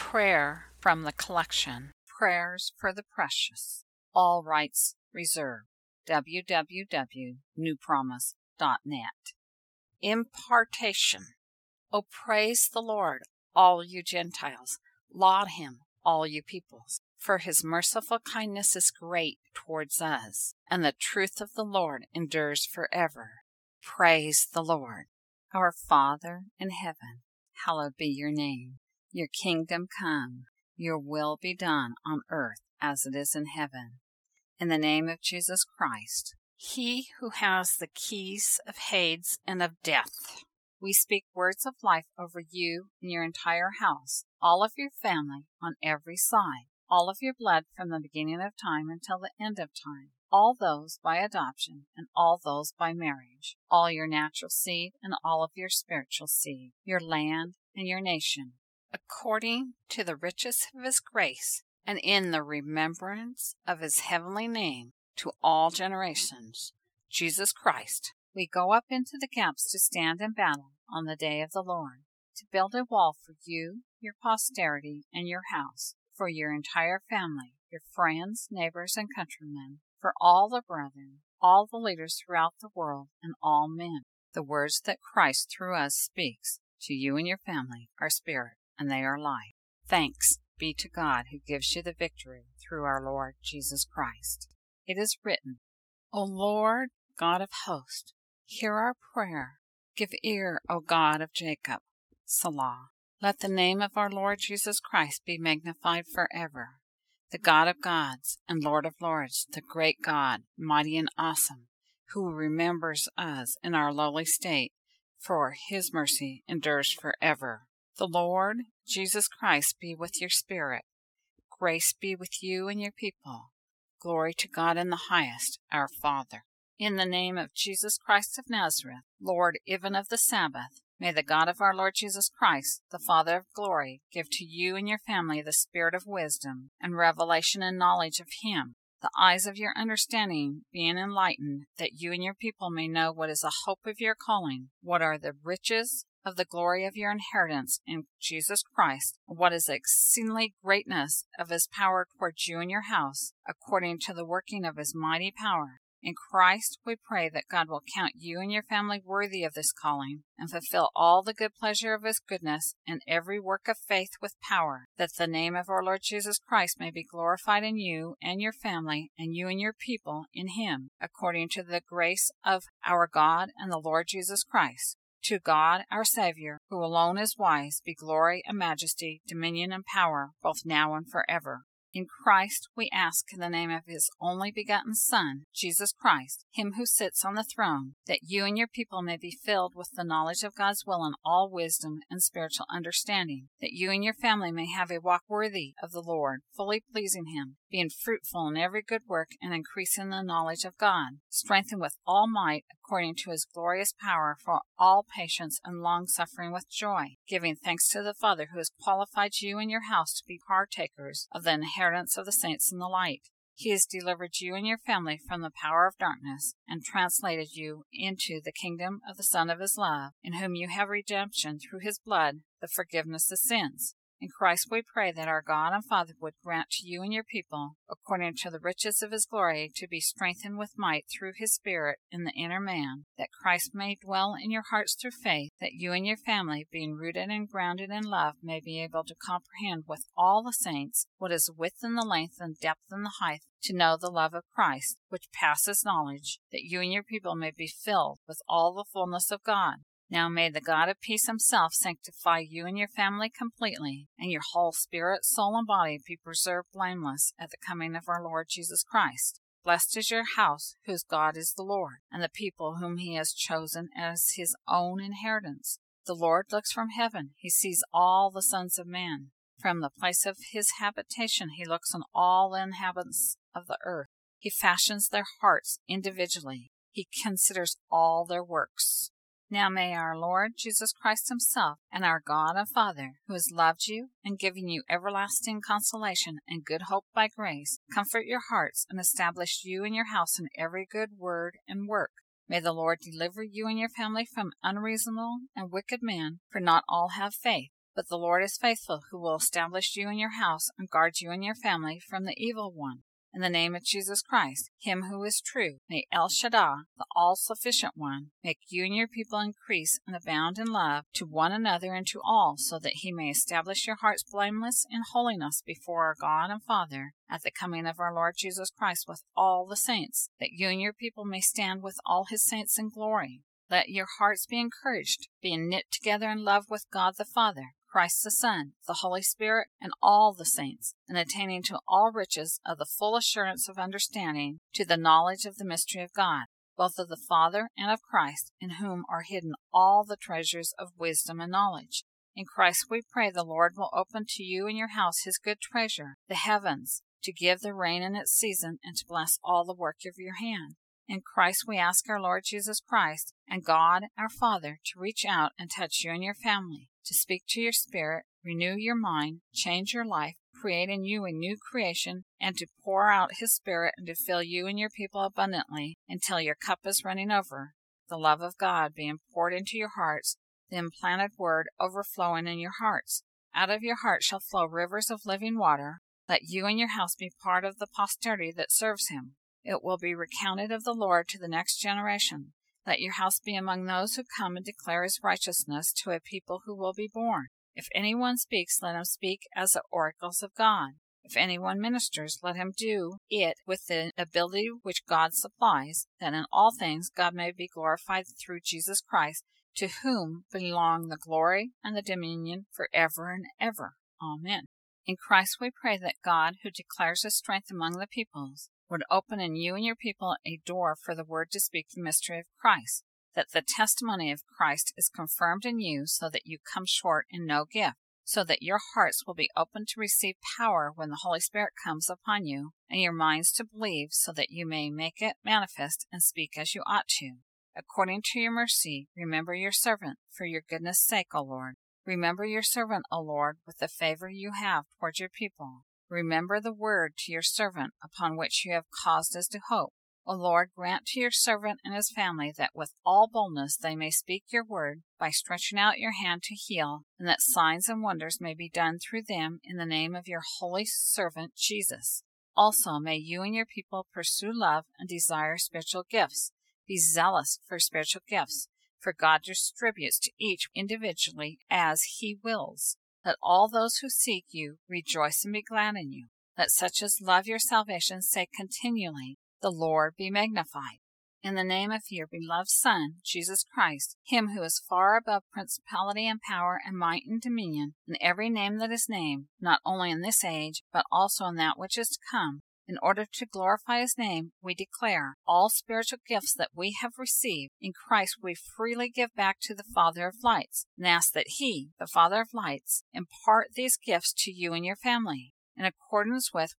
prayer from the collection Prayers for the Precious. All rights reserved. www.newpromise.net. Impartation. O praise the Lord, all you Gentiles. Laud him, all you peoples. For his merciful kindness is great towards us, and the truth of the Lord endures forever. Praise the Lord. Our Father in heaven, hallowed be your name. Your kingdom come, your will be done on earth as it is in heaven. In the name of Jesus Christ, he who has the keys of Hades and of death, we speak words of life over you and your entire house, all of your family on every side, all of your blood from the beginning of time until the end of time, all those by adoption and all those by marriage, all your natural seed and all of your spiritual seed, your land and your nation, according to the riches of his grace and in the remembrance of his heavenly name, to all generations, Jesus Christ. We go up into the camps to stand in battle on the day of the Lord, to build a wall for you, your posterity, and your house, for your entire family, your friends, neighbors, and countrymen, for all the brethren, all the leaders throughout the world, and all men. The words that Christ through us speaks to you and your family are spirit, and they are life. Thanks be to God who gives you the victory through our Lord Jesus Christ. It is written, O Lord, God of hosts, hear our prayer. Give ear, O God of Jacob. Selah. Let the name of our Lord Jesus Christ be magnified forever. The God of gods and Lord of lords, the great God, mighty and awesome, who remembers us in our lowly state, for his mercy endures forever. The Lord Jesus Christ be with your spirit. Grace be with you and your people. Glory to God in the highest, our Father. In the name of Jesus Christ of Nazareth, Lord even of the Sabbath, may the God of our Lord Jesus Christ, the Father of glory, give to you and your family the spirit of wisdom and revelation and knowledge of him, the eyes of your understanding being enlightened, that you and your people may know what is the hope of your calling, what are the riches of the glory of your inheritance in Jesus Christ, and what is the exceedingly greatness of his power towards you and your house, according to the working of his mighty power. In Christ we pray that God will count you and your family worthy of this calling, and fulfill all the good pleasure of his goodness and every work of faith with power, that the name of our Lord Jesus Christ may be glorified in you and your family, and you and your people in him, according to the grace of our God and the Lord Jesus Christ. To God our Savior, who alone is wise, be glory and majesty, dominion and power, both now and forever. In Christ we ask in the name of his only begotten Son, Jesus Christ, him who sits on the throne, that you and your people may be filled with the knowledge of God's will and all wisdom and spiritual understanding, that you and your family may have a walk worthy of the Lord, fully pleasing him, being fruitful in every good work and increasing the knowledge of God, strengthened with all might according to his glorious power for all patience and long-suffering with joy, giving thanks to the Father who has qualified you and your house to be partakers of the inheritance of the saints in the light. He has delivered you and your family from the power of darkness and translated you into the kingdom of the Son of his love, in whom you have redemption through his blood, the forgiveness of sins. In Christ we pray that our God and Father would grant to you and your people, according to the riches of his glory, to be strengthened with might through his Spirit in the inner man, that Christ may dwell in your hearts through faith, that you and your family, being rooted and grounded in love, may be able to comprehend with all the saints what is width and the length and depth and the height, to know the love of Christ, which passes knowledge, that you and your people may be filled with all the fullness of God. Now may the God of peace himself sanctify you and your family completely, and your whole spirit, soul, and body be preserved blameless at the coming of our Lord Jesus Christ. Blessed is your house, whose God is the Lord, and the people whom he has chosen as his own inheritance. The Lord looks from heaven, he sees all the sons of men. From the place of his habitation he looks on all the inhabitants of the earth. He fashions their hearts individually. He considers all their works. Now may our Lord Jesus Christ himself, and our God and Father, who has loved you and given you everlasting consolation and good hope by grace, comfort your hearts and establish you and your house in every good word and work. May the Lord deliver you and your family from unreasonable and wicked men, for not all have faith. But the Lord is faithful, who will establish you and your house, and guard you and your family from the evil one. In the name of Jesus Christ, him who is true, may El Shaddai, the all-sufficient one, make you and your people increase and abound in love to one another and to all, so that he may establish your hearts blameless in holiness before our God and Father at the coming of our Lord Jesus Christ with all the saints, that you and your people may stand with all his saints in glory. Let your hearts be encouraged, being knit together in love with God the Father, Christ the Son, the Holy Spirit, and all the saints, and attaining to all riches of the full assurance of understanding, to the knowledge of the mystery of God, both of the Father and of Christ, in whom are hidden all the treasures of wisdom and knowledge. In Christ we pray the Lord will open to you and your house his good treasure, the heavens, to give the rain in its season, and to bless all the work of your hand. In Christ we ask our Lord Jesus Christ and God our Father to reach out and touch you and your family, to speak to your spirit, renew your mind, change your life, create in you a new creation, and to pour out his Spirit and to fill you and your people abundantly until your cup is running over, the love of God being poured into your hearts, the implanted word overflowing in your hearts. Out of your heart shall flow rivers of living water. Let you and your house be part of the posterity that serves him. It will be recounted of the Lord to the next generation. Let your house be among those who come and declare his righteousness to a people who will be born. If anyone speaks, let him speak as the oracles of God. If anyone ministers, let him do it with the ability which God supplies, that in all things God may be glorified through Jesus Christ, to whom belong the glory and the dominion forever and ever. Amen. In Christ we pray that God, who declares his strength among the peoples, would open in you and your people a door for the word to speak the mystery of Christ, that the testimony of Christ is confirmed in you, so that you come short in no gift, so that your hearts will be open to receive power when the Holy Spirit comes upon you, and your minds to believe, so that you may make it manifest and speak as you ought to. According to your mercy, remember your servant, for your goodness' sake, O Lord. Remember your servant, O Lord, with the favor you have toward your people. Remember the word to your servant, upon which you have caused us to hope. O Lord, grant to your servant and his family that with all boldness they may speak your word by stretching out your hand to heal, and that signs and wonders may be done through them in the name of your holy servant Jesus. Also may you and your people pursue love and desire spiritual gifts. Be zealous for spiritual gifts, for God distributes to each individually as he wills. Let all those who seek you rejoice and be glad in you. Let such as love your salvation say continually, the Lord be magnified. In the name of your beloved Son, Jesus Christ, him who is far above principality and power and might and dominion, and every name that is named, not only in this age, but also in that which is to come, in order to glorify his name, we declare all spiritual gifts that we have received in Christ we freely give back to the Father of lights, and ask that he, the Father of lights, impart these gifts to you and your family. In accordance with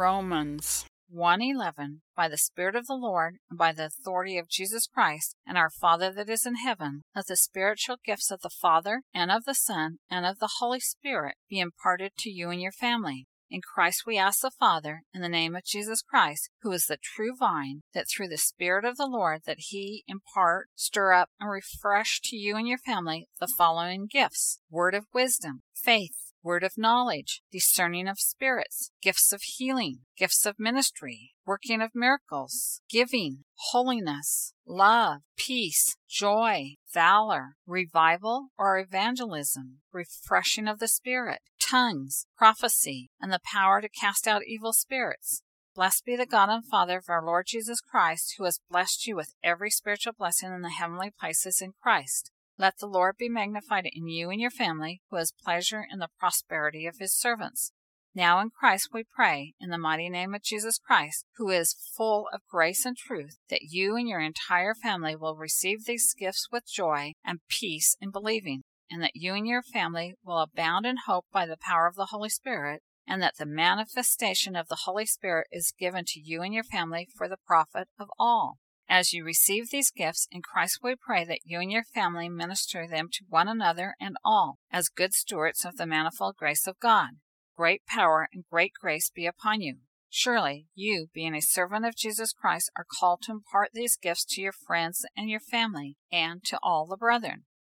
Romans 1:11, by the Spirit of the Lord, and by the authority of Jesus Christ, and our Father that is in heaven, let the spiritual gifts of the Father, and of the Son, and of the Holy Spirit be imparted to you and your family. In Christ we ask the Father, in the name of Jesus Christ, who is the true vine, that through the Spirit of the Lord that he impart, stir up, and refresh to you and your family the following gifts: word of wisdom, faith, word of knowledge, discerning of spirits, gifts of healing, gifts of ministry, working of miracles, giving, holiness, love, peace, joy, valor, revival or evangelism, refreshing of the Spirit, tongues, prophecy, and the power to cast out evil spirits. Blessed be the God and Father of our Lord Jesus Christ, who has blessed you with every spiritual blessing in the heavenly places in Christ. Let the Lord be magnified in you and your family, who has pleasure in the prosperity of his servants. Now in Christ we pray, in the mighty name of Jesus Christ, who is full of grace and truth, that you and your entire family will receive these gifts with joy and peace in believing, and that you and your family will abound in hope by the power of the Holy Spirit, and that the manifestation of the Holy Spirit is given to you and your family for the profit of all. As you receive these gifts, in Christ we pray that you and your family minister them to one another and all, as good stewards of the manifold grace of God. Great power and great grace be upon you. Surely, you, being a servant of Jesus Christ, are called to impart these gifts to your friends and your family, and to all the brethren.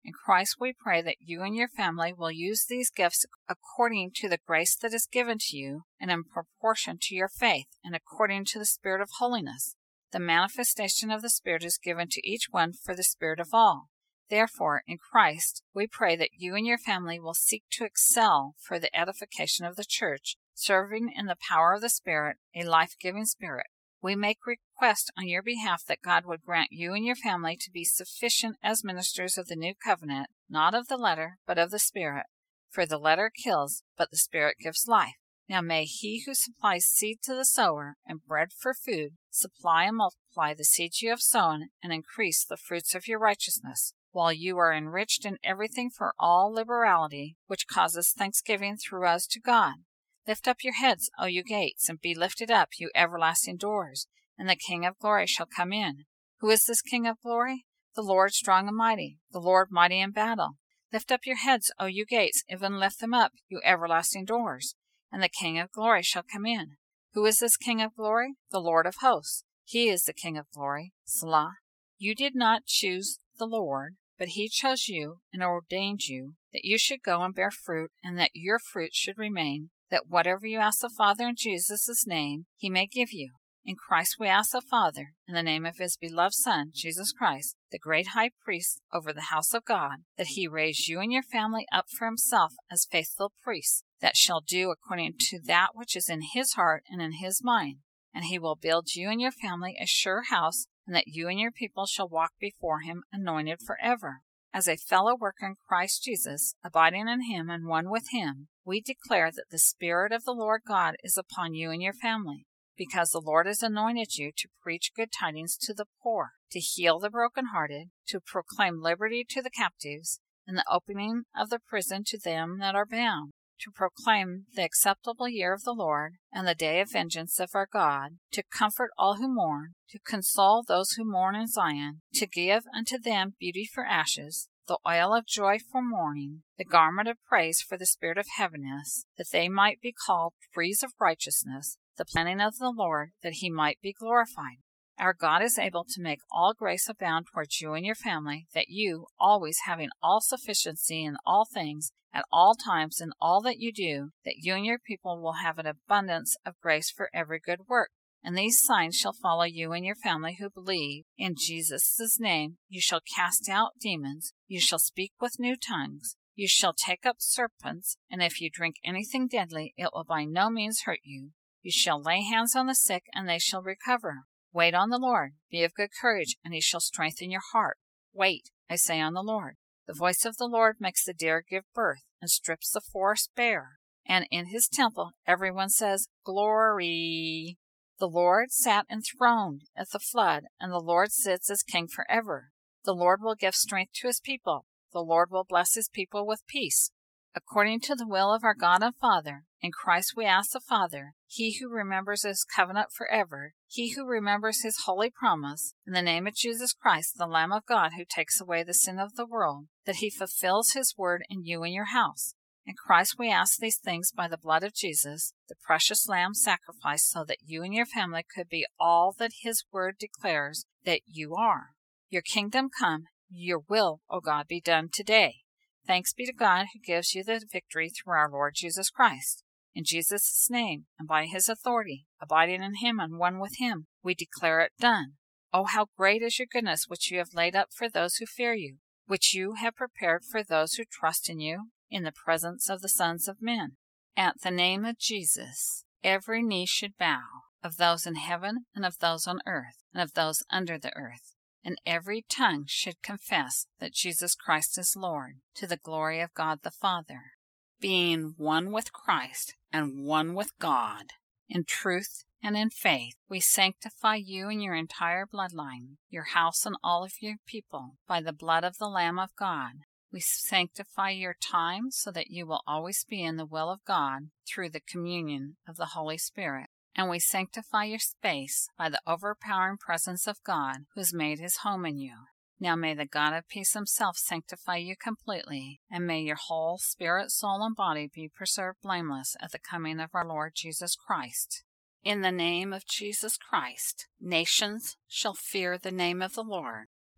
In Christ we pray that you and your family will use these gifts according to the grace that is given to you, and in proportion to your faith, and according to the Spirit of holiness. The manifestation of the Spirit is given to each one for the Spirit of all. Therefore, in Christ, we pray that you and your family will seek to excel for the edification of the church, serving in the power of the Spirit, a life-giving Spirit. We make request on your behalf that God would grant you and your family to be sufficient as ministers of the new covenant, not of the letter, but of the Spirit. For the letter kills, but the Spirit gives life. Now may He who supplies seed to the sower and bread for food supply and multiply the seeds you have sown and increase the fruits of your righteousness, while you are enriched in everything for all liberality, which causes thanksgiving through us to God. Lift up your heads, O you gates, and be lifted up, you everlasting doors, and the King of glory shall come in. Who is this King of glory? The Lord strong and mighty, the Lord mighty in battle. Lift up your heads, O you gates, even lift them up, you everlasting doors, and the King of glory shall come in. Who is this King of glory? The Lord of hosts. He is the King of glory. Selah. You did not choose the Lord, but He chose you and ordained you, that you should go and bear fruit, and that your fruit should remain, that whatever you ask the Father in Jesus' name, He may give you. In Christ we ask the Father, in the name of His beloved Son, Jesus Christ, the great high priest over the house of God, that He raise you and your family up for Himself as faithful priests, that shall do according to that which is in His heart and in His mind. And He will build you and your family a sure house, and that you and your people shall walk before Him anointed forever. As a fellow worker in Christ Jesus, abiding in Him and one with Him, we declare that the Spirit of the Lord God is upon you and your family, because the Lord has anointed you to preach good tidings to the poor, to heal the brokenhearted, to proclaim liberty to the captives, and the opening of the prison to them that are bound, to proclaim the acceptable year of the Lord, and the day of vengeance of our God, to comfort all who mourn, to console those who mourn in Zion, to give unto them beauty for ashes, the oil of joy for mourning, the garment of praise for the spirit of heaviness, that they might be called trees of righteousness, the planting of the Lord, that He might be glorified. Our God is able to make all grace abound towards you and your family, that you, always having all sufficiency in all things, at all times in all that you do, that you and your people will have an abundance of grace for every good work. And these signs shall follow you and your family who believe. In Jesus' name you shall cast out demons, you shall speak with new tongues, you shall take up serpents, and if you drink anything deadly, it will by no means hurt you. You shall lay hands on the sick, and they shall recover. Wait on the Lord, be of good courage, and He shall strengthen your heart. Wait, I say, on the Lord. The voice of the Lord makes the deer give birth, and strips the forest bare. And in His temple everyone says, Glory! The Lord sat enthroned at the flood, and the Lord sits as King forever. The Lord will give strength to His people. The Lord will bless His people with peace. According to the will of our God and Father, in Christ we ask the Father, He who remembers His covenant forever, He who remembers His holy promise, in the name of Jesus Christ, the Lamb of God who takes away the sin of the world, that He fulfills His word in you and your house. In Christ we ask these things by the blood of Jesus, the precious Lamb sacrificed so that you and your family could be all that His word declares that you are. Your kingdom come, your will, O God, be done today. Thanks be to God who gives you the victory through our Lord Jesus Christ. In Jesus' name, and by His authority, abiding in Him and one with Him, we declare it done. Oh, how great is your goodness which you have laid up for those who fear you, which you have prepared for those who trust in you, in the presence of the sons of men. At the name of Jesus, every knee should bow, of those in heaven and of those on earth and of those under the earth, and every tongue should confess that Jesus Christ is Lord, to the glory of God the Father. Being one with Christ and one with God, in truth and in faith, we sanctify you and your entire bloodline, your house and all of your people, by the blood of the Lamb of God. We sanctify your time so that you will always be in the will of God through the communion of the Holy Spirit. And we sanctify your space by the overpowering presence of God who has made His home in you. Now may the God of peace Himself sanctify you completely, and may your whole spirit, soul, and body be preserved blameless at the coming of our Lord Jesus Christ. In the name of Jesus Christ, nations shall fear the name of the Lord,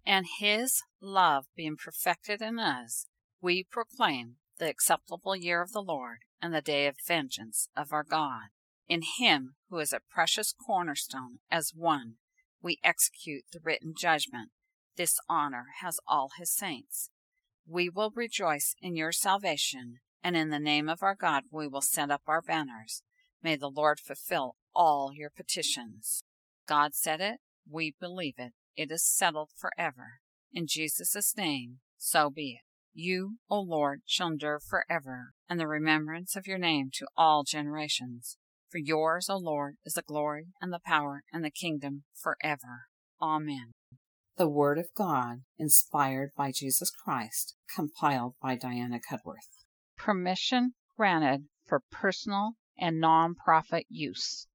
and His love being perfected in us, we proclaim the acceptable year of the Lord and the day of vengeance of our God. In Him who is a precious cornerstone, as one, we execute the written judgment. This honor has all His saints. We will rejoice in your salvation, and in the name of our God we will send up our banners. May the Lord fulfill all your petitions. God said it, we believe it. It is settled forever. In Jesus' name, so be it. You, O Lord, shall endure forever, and the remembrance of your name to all generations. For yours, O Lord, is the glory and the power and the kingdom forever. Amen. The Word of God, inspired by Jesus Christ, compiled by Diana Cudworth. Permission granted for personal and non-profit use.